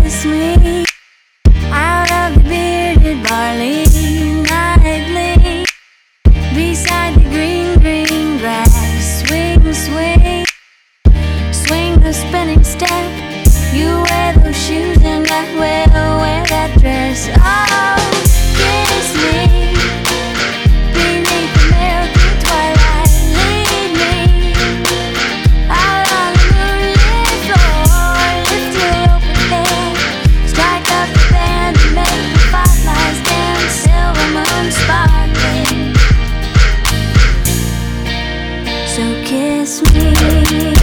kiss me out of the bearded barley nightly, beside the green, green grass. Swing, swing, swing the spinning step. You wear those shoes and I will wear that dress. Oh, kiss me beneath the milky twilight. Lead me out on the moonlit floor. Lift your open head, strike up the band and make the fireflies dance. Silver moon sparkling, so kiss me.